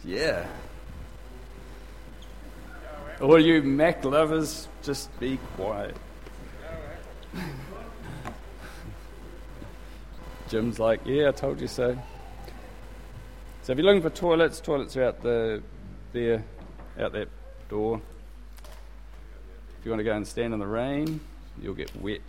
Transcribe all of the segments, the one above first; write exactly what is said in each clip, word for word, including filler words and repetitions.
Yeah. All you Mac lovers, just be quiet. Jim's like, yeah, I told you so. So if you're looking for toilets, toilets are out the there, out that door. If you want to go and stand in the rain, you'll get wet.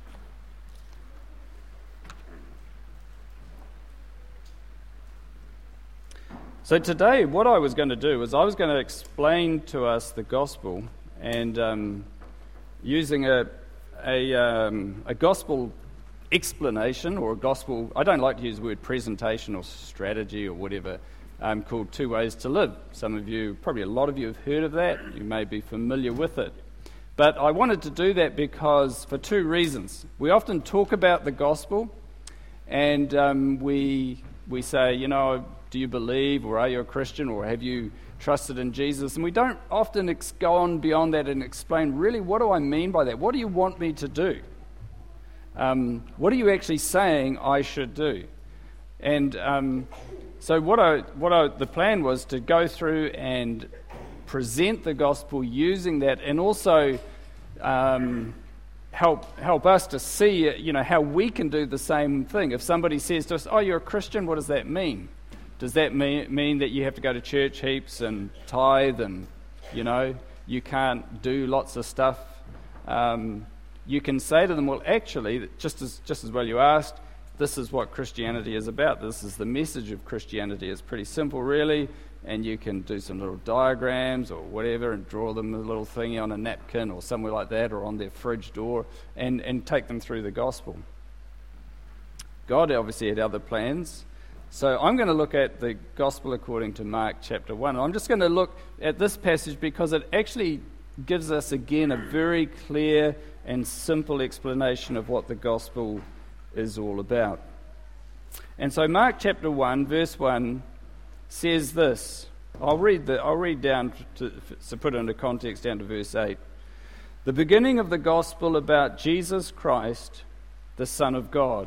So today, what I was going to do was I was going to explain to us the gospel, and um, using a a, um, a gospel explanation or a gospel. I don't like to use the word presentation or strategy or whatever. Um, called Two Ways to Live. Some of you, probably a lot of you, have heard of that. You may be familiar with it. But I wanted to do that because for two reasons. We often talk about the gospel, and um, we we say, you know, do you believe, or are you a Christian, or have you trusted in Jesus? And we don't often ex- go on beyond that and explain, really, what do I mean by that? What do you want me to do? Um, what are you actually saying I should do? And um, so what I what I, the plan was to go through and present the gospel using that, and also um, help help us to see, you know, how we can do the same thing. If somebody says to us, "Oh, you're a Christian," what does that mean? Does that mean, mean that you have to go to church heaps and tithe and, you know, you can't do lots of stuff? Um, you can say to them, well, actually, just as just as well you asked, this is what Christianity is about. This is the message of Christianity. It's pretty simple, really, and you can do some little diagrams or whatever and draw them a little thingy on a napkin or somewhere like that, or on their fridge door, and, and take them through the gospel. God obviously had other plans. So I'm going to look at the Gospel according to Mark chapter one. I'm just going to look at this passage because it actually gives us, again, a very clear and simple explanation of what the Gospel is all about. And so Mark chapter one, verse one, says this. I'll read the. I'll read down to, to put it into context down to verse eight. The beginning of the Gospel about Jesus Christ, the Son of God.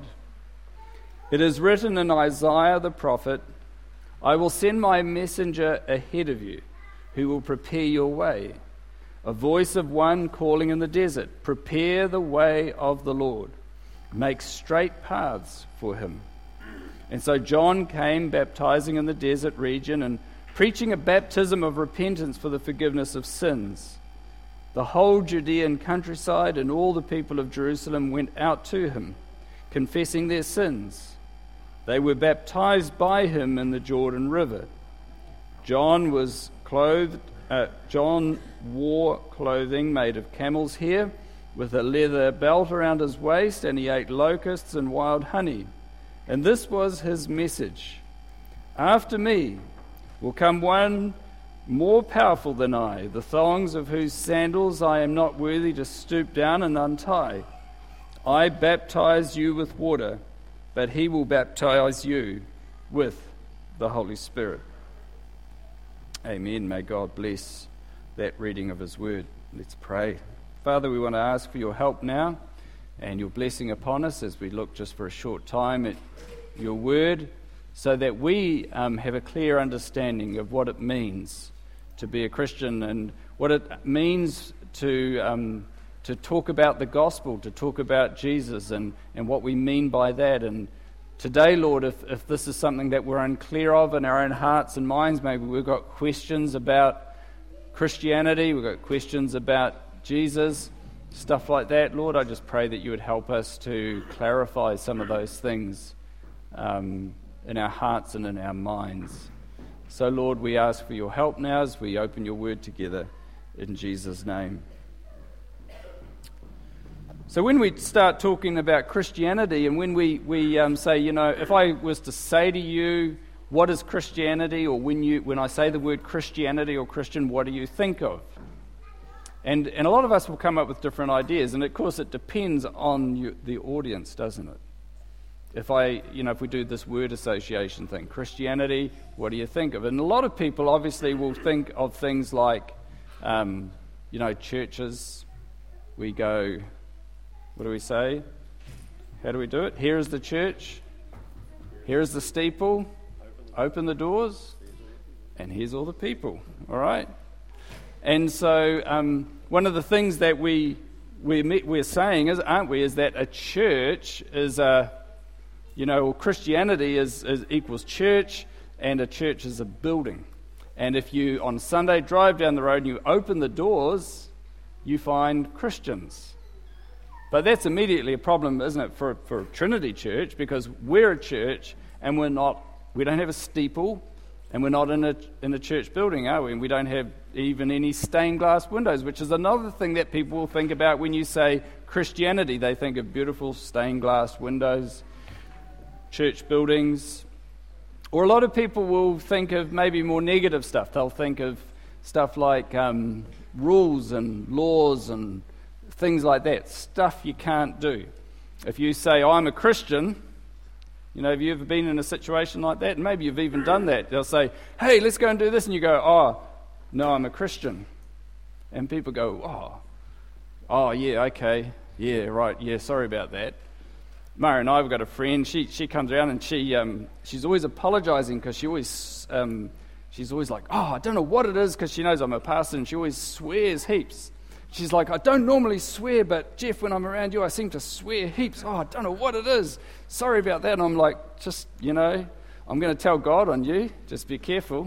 It is written in Isaiah the prophet, I will send my messenger ahead of you, who will prepare your way. A voice of one calling in the desert, prepare the way of the Lord. Make straight paths for him. And so John came baptizing in the desert region and preaching a baptism of repentance for the forgiveness of sins. The whole Judean countryside and all the people of Jerusalem went out to him, confessing their sins. They were baptized by him in the Jordan River. John was clothed. Uh, John wore clothing made of camel's hair, with a leather belt around his waist, and he ate locusts and wild honey. And this was his message: After me will come one more powerful than I, the thongs of whose sandals I am not worthy to stoop down and untie. I baptize you with water, but he will baptize you with the Holy Spirit. Amen. May God bless that reading of his word. Let's pray. Father, we want to ask for your help now and your blessing upon us as we look just for a short time at your word, so that we um, have a clear understanding of what it means to be a Christian and what it means to um, to talk about the gospel, to talk about Jesus and, and what we mean by that. And today, Lord, if, if this is something that we're unclear of in our own hearts and minds, maybe we've got questions about Christianity, we've got questions about Jesus, stuff like that, Lord, I just pray that you would help us to clarify some of those things um, in our hearts and in our minds. So, Lord, we ask for your help now as we open your word together in Jesus' name. So when we start talking about Christianity, and when we, we um, say, you know, if I was to say to you, what is Christianity, or when you when I say the word Christianity or Christian, what do you think of? And and a lot of us will come up with different ideas, and of course it depends on you, the audience, doesn't it? If I, you know, if we do this word association thing, Christianity, what do you think of? And a lot of people obviously will think of things like, um, you know, churches. We go, what do we say? How do we do it? Here is the church. Here is the steeple. Open the doors. and here's all the people, all right? And so um, one of the things that we, we, we're saying, is, aren't we, is that a church is a, you know, Christianity is, is equals church, and a church is a building. And if you, on Sunday, drive down the road and you open the doors, you find Christians. But that's immediately a problem, isn't it, for, for Trinity Church, because we're a church and we're not, we don't have a steeple, and we're not in a in a church building, are we? And we don't have even any stained glass windows, which is another thing that people will think about when you say Christianity. They think of beautiful stained glass windows, church buildings. Or a lot of people will think of maybe more negative stuff. They'll think of stuff like um, rules and laws and things like that, stuff you can't do. If you say, I'm a Christian, you know, have you ever been in a situation like that? And maybe you've even done that. They'll say, hey, let's go and do this. And you go, oh, no, I'm a Christian. And people go, oh, oh, yeah, okay, yeah, right, yeah, sorry about that. Mara and I have got a friend. She she comes around and she um she's always apologising because she always um she's always like, oh, I don't know what it is, because she knows I'm a pastor, and she always swears heaps. She's like, I don't normally swear, but Jeff, when I'm around you, I seem to swear heaps. Oh, I don't know what it is. Sorry about that. And I'm like, just you know, I'm going to tell God on you. Just be careful.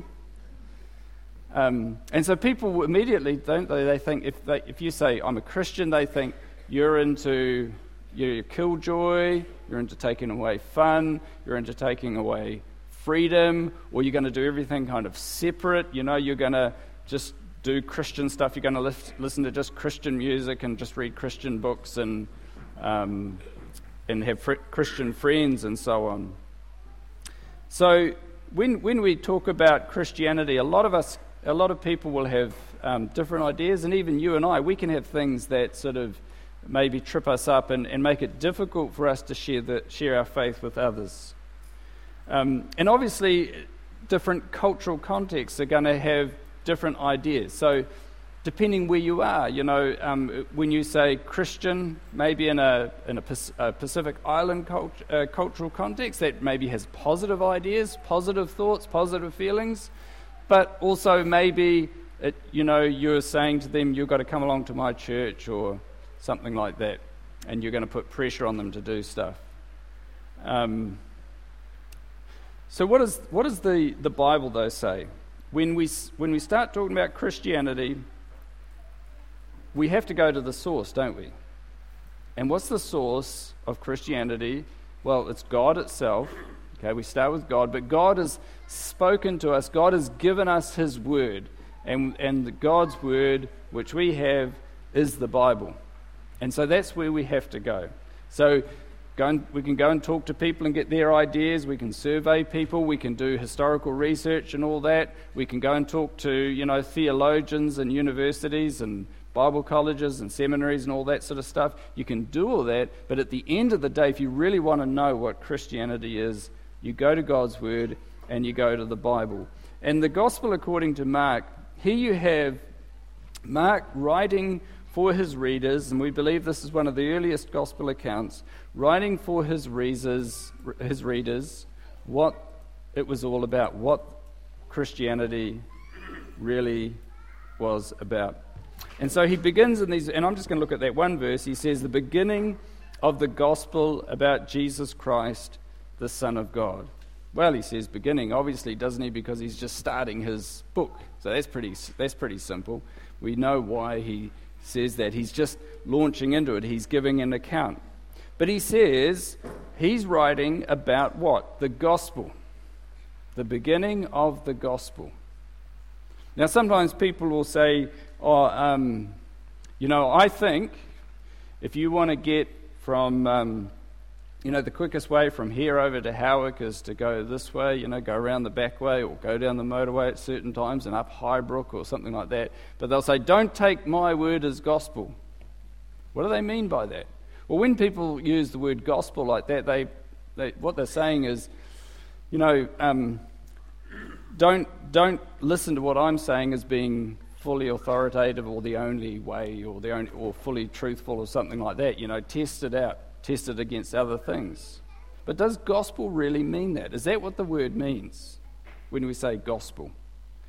Um, and so people immediately, don't they? They think if they if you say I'm a Christian, they think you're into You're killjoy, you're into taking away fun, you're into taking away freedom, or you're going to do everything kind of separate. You know, you're going to just do Christian stuff, you're going to list, listen to just Christian music and just read Christian books and um, and have fr- Christian friends and so on. So when when we talk about Christianity, a lot of us, a lot of people will have um, different ideas, and even you and I, we can have things that sort of maybe trip us up and, and make it difficult for us to share the, share our faith with others. Um, and obviously, different cultural contexts are going to have different ideas. So, depending where you are, you know, um, when you say Christian, maybe in a in a, a Pacific Island cult, uh, cultural context, that maybe has positive ideas, positive thoughts, positive feelings, but also maybe, it, you know, you're saying to them, you've got to come along to my church, or something like that, and you're going to put pressure on them to do stuff. Um, so what does what does the, the Bible, though, say? When we when we start talking about Christianity, we have to go to the source, don't we? And what's the source of Christianity? Well, it's God itself. Okay, we start with God, but God has spoken to us. God has given us His Word, and and God's Word, which we have, is the Bible. And so that's where we have to go. So go and, we can go and talk to people and get their ideas. We can survey people. We can do historical research and all that. We can go and talk to, you know, theologians and universities and Bible colleges and seminaries and all that sort of stuff. You can do all that, but at the end of the day, if you really want to know what Christianity is, you go to God's Word and you go to the Bible. And the Gospel according to Mark, here you have Mark writing for his readers, and we believe this is one of the earliest gospel accounts, writing for his readers, his readers what it was all about, what Christianity really was about. And so he begins in these, and I'm just going to look at that one verse. He says, the beginning of the gospel about Jesus Christ, the Son of God. Well, he says beginning, obviously, doesn't he? Because he's just starting his book. So that's pretty that's pretty simple. We know why he says that. He's just launching into it. He's giving an account. But he says he's writing about what? The gospel. The beginning of the gospel. Now, sometimes people will say, oh, um, you know, I think if you want to get from, um, you know, the quickest way from here over to Howick is to go this way, you know, go around the back way or go down the motorway at certain times and up Highbrook or something like that. But they'll say, don't take my word as gospel. What do they mean by that? Well, when people use the word gospel like that, they, they what they're saying is, you know, um, don't don't listen to what I'm saying as being fully authoritative or the only way or the only or fully truthful or something like that. You know, test it out, test it against other things. But does gospel really mean that? Is that what the word means when we say gospel?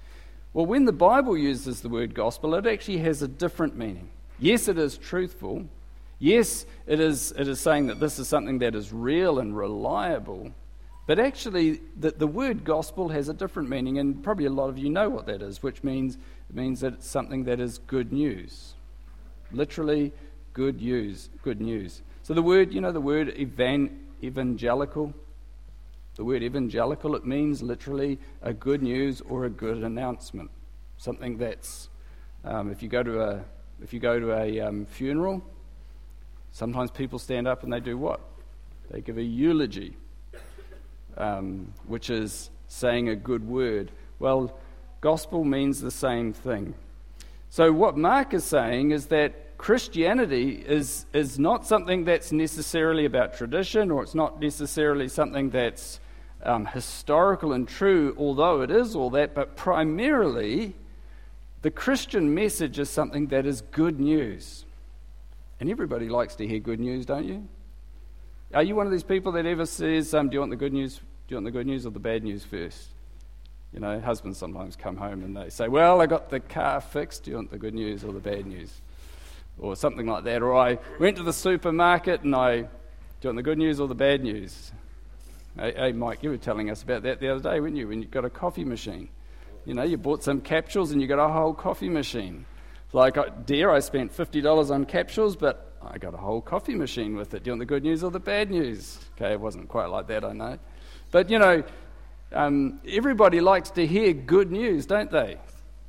Well, when the Bible uses the word gospel, it actually has a different meaning. Yes, it is truthful. Yes, it is, it is saying that this is something that is real and reliable. But actually, the, the word gospel has a different meaning, and probably a lot of you know what that is, which means it means that it's something that is good news. Literally, good news. Good news. So the word, you know, the word evan, evangelical. The word evangelical, it means literally a good news or a good announcement. Something that's, um, if you go to a, if you go to a um, funeral, sometimes people stand up and they do what? They give a eulogy. Um, which is saying a good word. Well, gospel means the same thing. So what Mark is saying is that Christianity is, is not something that's necessarily about tradition, or it's not necessarily something that's um, historical and true, although it is all that, but primarily the Christian message is something that is good news. And everybody likes to hear good news, don't you? Are you one of these people that ever says, um, do you want the good news? Do you want the good news or the bad news first? You know, husbands sometimes come home and they say, well, I got the car fixed. Do you want the good news or the bad news? Or something like that. Or I went to the supermarket and I, do you want the good news or the bad news? Hey, hey, Mike, you were telling us about that the other day, weren't you? When you got a coffee machine. You know, you bought some capsules and you got a whole coffee machine. Like, dear, I spent fifty dollars on capsules, but I got a whole coffee machine with it. Do you want the good news or the bad news? Okay, it wasn't quite like that, I know. But, you know, um, everybody likes to hear good news, don't they?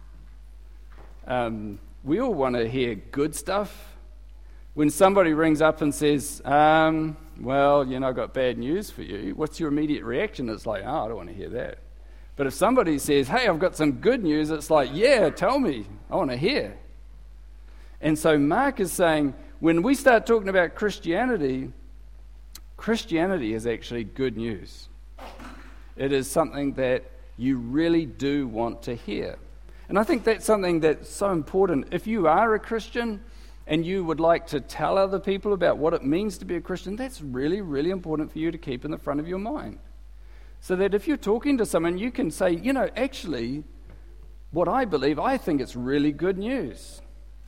Um, we all want to hear good stuff. When somebody rings up and says, um, well, you know, I've got bad news for you, what's your immediate reaction? It's like, oh, I don't want to hear that. But if somebody says, hey, I've got some good news, it's like, yeah, tell me. I want to hear. And so Mark is saying, when we start talking about Christianity, Christianity is actually good news. It is something that you really do want to hear. And I think that's something that's so important. If you are a Christian and you would like to tell other people about what it means to be a Christian, that's really, really important for you to keep in the front of your mind. So that if you're talking to someone, you can say, you know, actually, what I believe, I think it's really good news.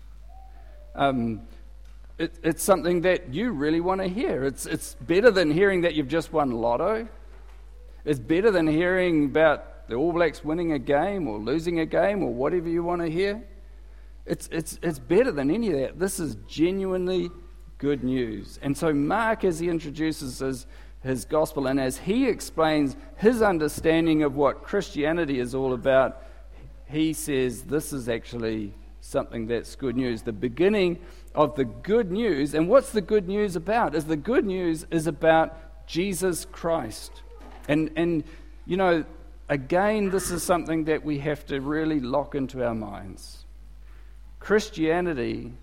Um, it, it's something that you really want to hear. It's it's better than hearing that you've just won lotto. It's better than hearing about the All Blacks winning a game or losing a game or whatever you want to hear. It's it's it's better than any of that. This is genuinely good news. And so Mark, as he introduces his, his gospel and as he explains his understanding of what Christianity is all about, he says this is actually something that's good news. The beginning of the good news. And what's the good news about? Is the good news is about Jesus Christ. And, and you know, again, this is something that we have to really lock into our minds. Christianity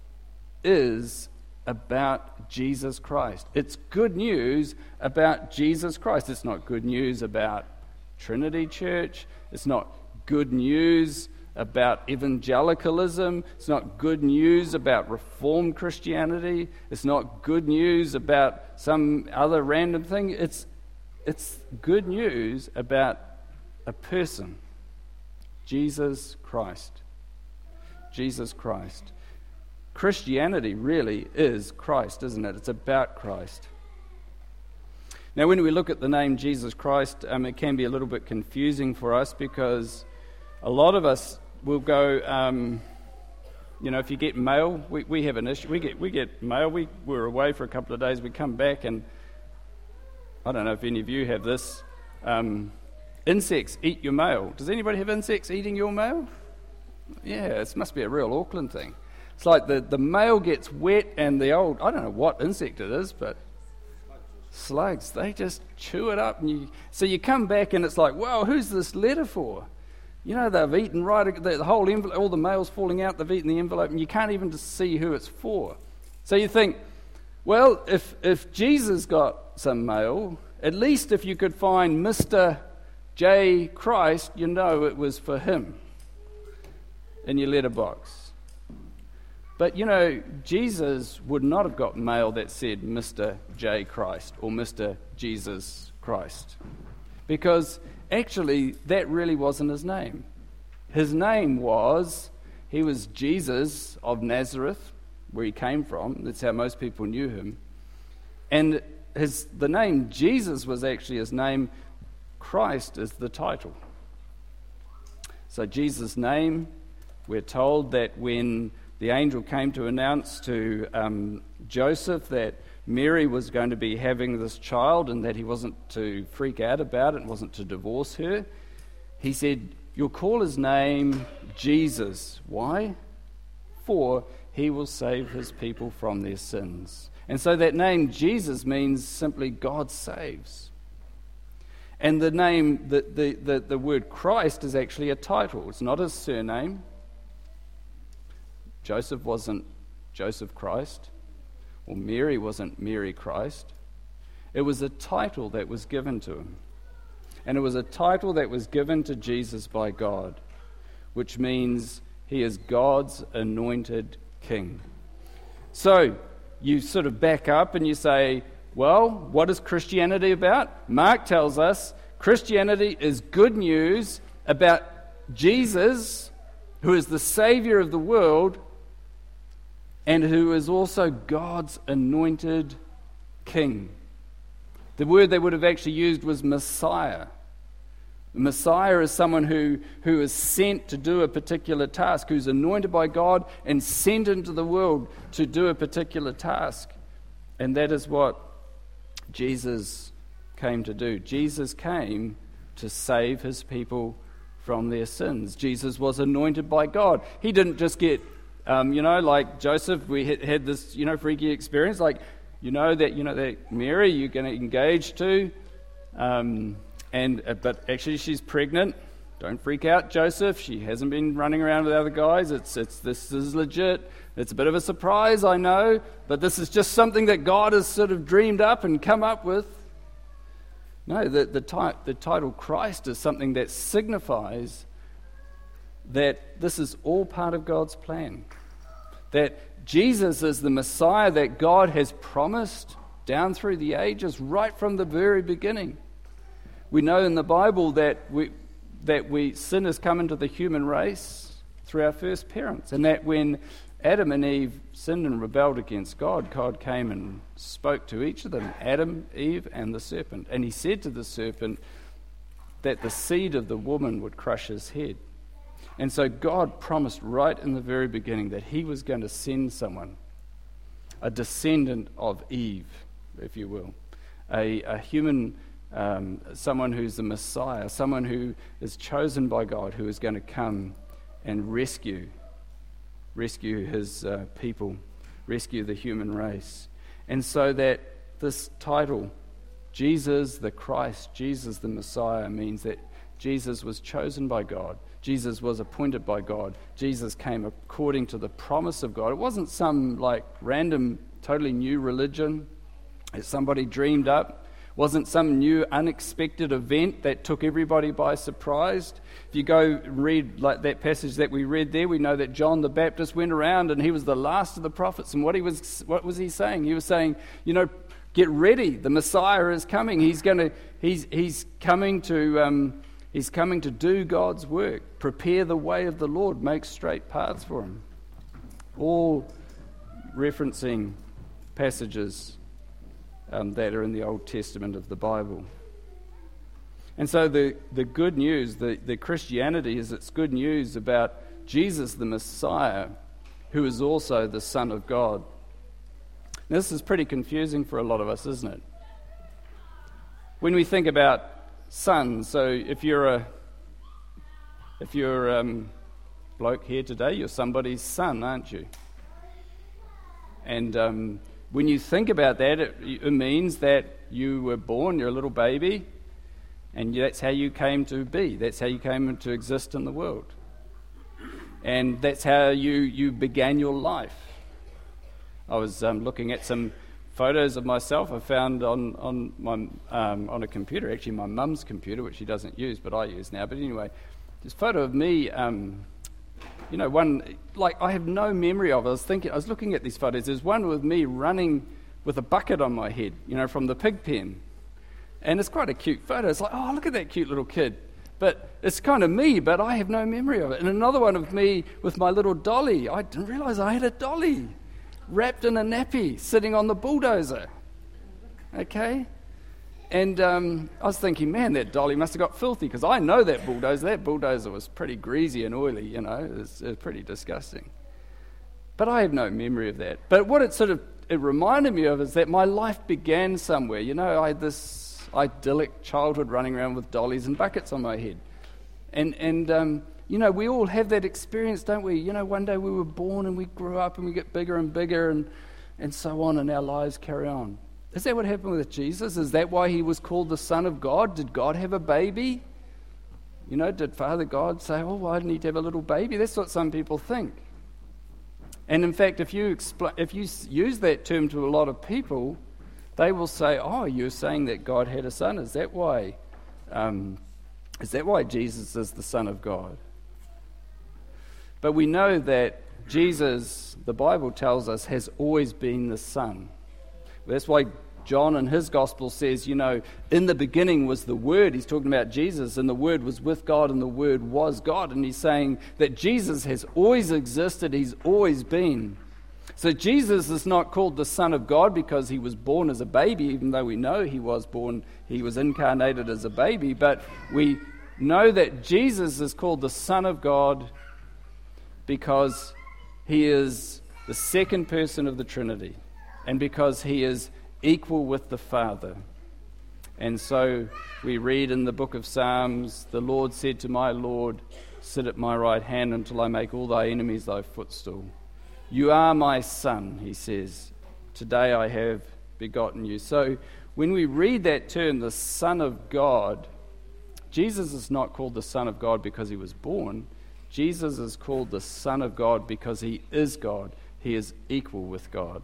is about Jesus Christ. It's good news about Jesus Christ. It's not good news about Trinity Church. It's not good news about evangelicalism. It's not good news about Reformed Christianity. It's not good news about some other random thing. It's It's good news about a person, Jesus Christ. Jesus Christ. Christianity really is Christ, isn't it? It's about Christ. Now, when we look at the name Jesus Christ, um, it can be a little bit confusing for us because a lot of us will go, um, you know, if you get mail, we, we have an issue. We get we get mail. We were away for a couple of days. We come back and I don't know if any of you have this. Um, insects eat your mail. Does anybody have insects eating your mail? Yeah, it must be a real Auckland thing. It's like the, the mail gets wet and the old, I don't know what insect it is, but slugs, they just chew it up. And you, so you come back and it's like, wow, who's this letter for? You know, they've eaten right, the, the whole envelope, all the mail's falling out, they've eaten the envelope, and you can't even just see who it's for. So you think, well, if if Jesus got some mail, at least if you could find Mister J. Christ, you know it was for him in your letterbox. But, you know, Jesus would not have got mail that said Mister J. Christ or Mister Jesus Christ. Because actually, that really wasn't his name. His name was, he was Jesus of Nazareth, where he came from. That's how most people knew him. And his the name Jesus was actually his name. Christ is the title. So Jesus' name, we're told that when the angel came to announce to um, Joseph that Mary was going to be having this child and that he wasn't to freak out about it, wasn't to divorce her, he said, "You'll call his name Jesus." Why? For he will save his people from their sins. And so that name Jesus means simply God saves. And the name, the, the, the, the word Christ is actually a title. It's not his surname. Joseph wasn't Joseph Christ, or Mary wasn't Mary Christ. It was a title that was given to him. And it was a title that was given to Jesus by God, which means he is God's anointed king. So you sort of back up and you say, well, what is Christianity about? Mark tells us Christianity is good news about Jesus, who is the Savior of the world and who is also God's anointed king. The word they would have actually used was Messiah. Messiah is someone who, who is sent to do a particular task, who's anointed by God and sent into the world to do a particular task. And that is what Jesus came to do. Jesus came to save his people from their sins. Jesus was anointed by God. He didn't just get, um, you know, like Joseph, we had, had this, you know, freaky experience, like, you know, that, you know, that Mary you're going to engage to, um, and uh, but actually she's pregnant. Don't freak out, Joseph. She hasn't been running around with other guys. It's it's this is legit. It's a bit of a surprise, I know, but this is just something that God has sort of dreamed up and come up with. No, the the, ti- the title Christ is something that signifies that this is all part of God's plan. That Jesus is the Messiah that God has promised down through the ages, right from the very beginning. We know in the Bible that we that we sin has come into the human race through our first parents, and that when Adam and Eve sinned and rebelled against God, God came and spoke to each of them, Adam, Eve, and the serpent. And he said to the serpent that the seed of the woman would crush his head. And so God promised right in the very beginning that he was going to send someone, a descendant of Eve, if you will, a, a human, um, someone who's the Messiah, someone who is chosen by God, who is going to come and rescue, rescue his uh, people, rescue the human race. And so that this title, Jesus the Christ, Jesus the Messiah, means that Jesus was chosen by God. Jesus was appointed by God. Jesus came according to the promise of God. It wasn't some like random, totally new religion that somebody dreamed up. It wasn't some new unexpected event that took everybody by surprise. If you go read like that passage that we read there, we know that John the Baptist went around and he was the last of the prophets. And what he was, what was he saying? He was saying, you know, get ready. The Messiah is coming. He's going to, he's he's coming to. Um, He's coming to do God's work, prepare the way of the Lord, make straight paths for him. All referencing passages um, that are in the Old Testament of the Bible. And so the, the good news, the, the Christianity is it's good news about Jesus the Messiah, who is also the Son of God. Now, this is pretty confusing for a lot of us, isn't it? When we think about son, so if you're a if you're a um, bloke here today, you're somebody's son, aren't you? And um, when you think about that, it, it means that you were born, you're a little baby, and that's how you came to be. That's how you came to exist in the world. And that's how you, you began your life. I was um, looking at some photos of myself I found on on my um, on a computer, actually my mum's computer, which she doesn't use, but I use now. But anyway, this photo of me, um, you know, one like I have no memory of. I was thinking, I was looking at these photos. There's one with me running with a bucket on my head, you know, from the pig pen, and it's quite a cute photo. It's like, oh, look at that cute little kid. But it's kind of me, but I have no memory of it. And another one of me with my little dolly. I didn't realize I had a dolly wrapped in a nappy sitting on the bulldozer. Okay? And um, I was thinking, man, that dolly must have got filthy, because I know that bulldozer. That bulldozer was pretty greasy and oily, you know. It was, it was pretty disgusting. But I have no memory of that. But what it sort of it reminded me of is that my life began somewhere. You know, I had this idyllic childhood running around with dollies and buckets on my head. And, and um, you know, we all have that experience, don't we? You know, one day we were born and we grew up and we get bigger and bigger and, and so on, and our lives carry on. Is that what happened with Jesus? Is that why he was called the Son of God? Did God have a baby? You know, did Father God say, oh, well, I need to have a little baby? That's what some people think. And in fact, if you expl- if you use that term to a lot of people, they will say, oh, you're saying that God had a son. Is that why? Um, is that why Jesus is the Son of God? But we know that Jesus, the Bible tells us, has always been the Son. That's why John in his gospel says, you know, in the beginning was the Word. He's talking about Jesus, and the Word was with God, and the Word was God. And he's saying that Jesus has always existed, he's always been. So Jesus is not called the Son of God because he was born as a baby, even though we know he was born, he was incarnated as a baby. But we know that Jesus is called the Son of God because he is the second person of the Trinity, and because he is equal with the Father. And so we read in the book of Psalms, the Lord said to my Lord, sit at my right hand until I make all thy enemies thy footstool. You are my son, he says. Today I have begotten you. So when we read that term, the Son of God, Jesus is not called the Son of God because he was born. Jesus is called the Son of God because he is God. He is equal with God.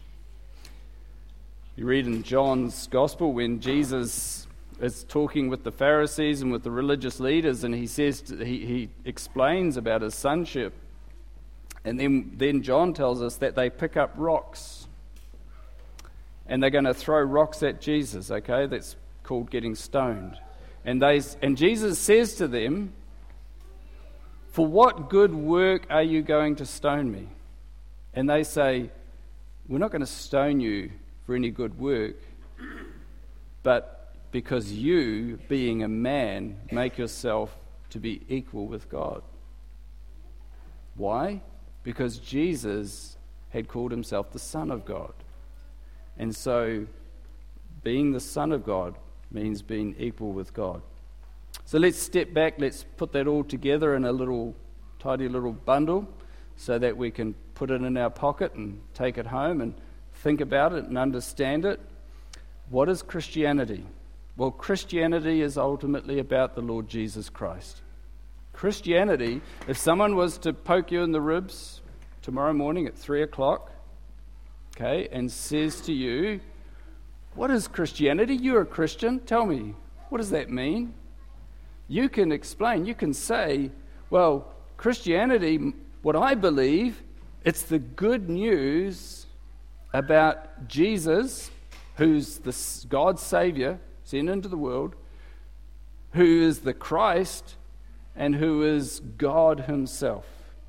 You read in John's Gospel when Jesus is talking with the Pharisees and with the religious leaders, and he says to, he, he explains about his sonship. And then, then John tells us that they pick up rocks. And they're going to throw rocks at Jesus, okay? That's called getting stoned. And they and Jesus says to them, for what good work are you going to stone me? And they say, we're not going to stone you for any good work, but because you, being a man, make yourself to be equal with God. Why? Because Jesus had called himself the Son of God. And so being the Son of God means being equal with God. So let's step back, let's put that all together in a little tidy little bundle so that we can put it in our pocket and take it home and think about it and understand it. What is Christianity? Well, Christianity is ultimately about the Lord Jesus Christ. Christianity, if someone was to poke you in the ribs tomorrow morning at three o'clock, okay, and says to you, what is Christianity? You're a Christian. Tell me, what does that mean? You can explain. You can say, well, Christianity, what I believe, it's the good news about Jesus, who's the God's Savior, sent into the world, who is the Christ, and who is God himself.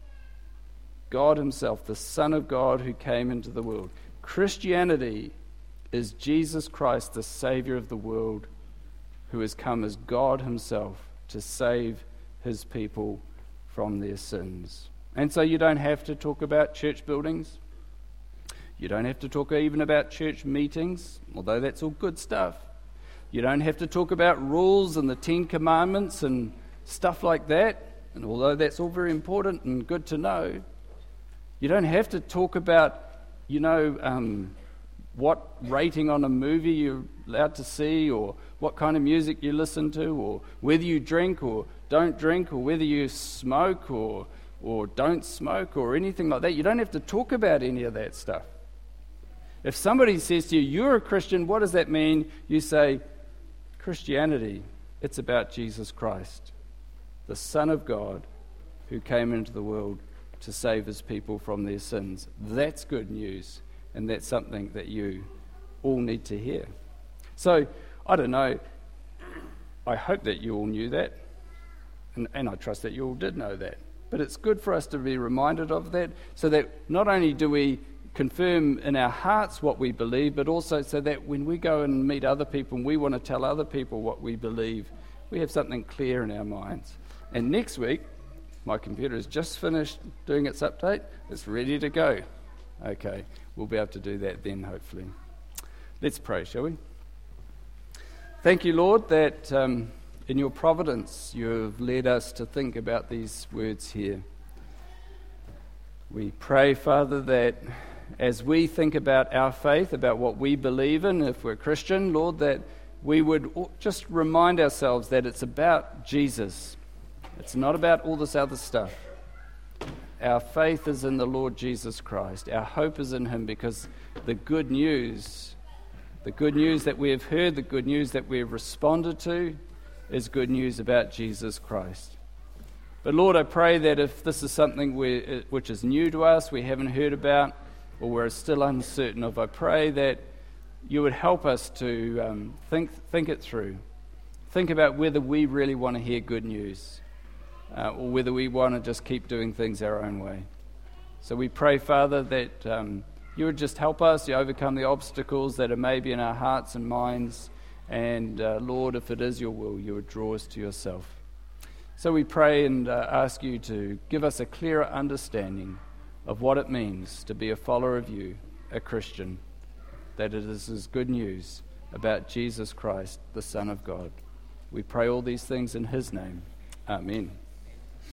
God himself, the Son of God who came into the world. Christianity is Jesus Christ, the Savior of the world, who has come as God himself to save his people from their sins. And so you don't have to talk about church buildings. You don't have to talk even about church meetings, although that's all good stuff. You don't have to talk about rules and the Ten Commandments and stuff like that, and although that's all very important and good to know. You don't have to talk about, you know, um, what rating on a movie you're allowed to see, or what kind of music you listen to, or whether you drink or don't drink, or whether you smoke or or don't smoke, or anything like that. You don't have to talk about any of that stuff. If somebody says to you, you're a Christian, what does that mean? You say, Christianity, it's about Jesus Christ, the Son of God, who came into the world to save his people from their sins. That's good news, and that's something that you all need to hear. So, I don't know, I hope that you all knew that. And, and I trust that you all did know that. But it's good for us to be reminded of that, so that not only do we confirm in our hearts what we believe, but also so that when we go and meet other people and we want to tell other people what we believe, we have something clear in our minds. And next week, my computer has just finished doing its update. It's ready to go. Okay, we'll be able to do that then, hopefully. Let's pray, shall we? Thank you, Lord, that um, in your providence you have led us to think about these words here. We pray, Father, that as we think about our faith, about what we believe in, if we're Christian, Lord, that we would just remind ourselves that it's about Jesus. It's not about all this other stuff. Our faith is in the Lord Jesus Christ. Our hope is in him, because the good news, the good news that we have heard, the good news that we have responded to, is good news about Jesus Christ. But Lord, I pray that if this is something we, which is new to us, we haven't heard about, or we're still uncertain of, I pray that you would help us to um, think think it through. Think about whether we really want to hear good news, uh, or whether we want to just keep doing things our own way. So we pray, Father, that um, you would just help us to overcome the obstacles that are maybe in our hearts and minds. And uh, Lord, if it is your will, you would draw us to yourself. So we pray and uh, ask you to give us a clearer understanding of what it means to be a follower of you, a Christian, that it is as good news about Jesus Christ, the Son of God. We pray all these things in his name. Amen.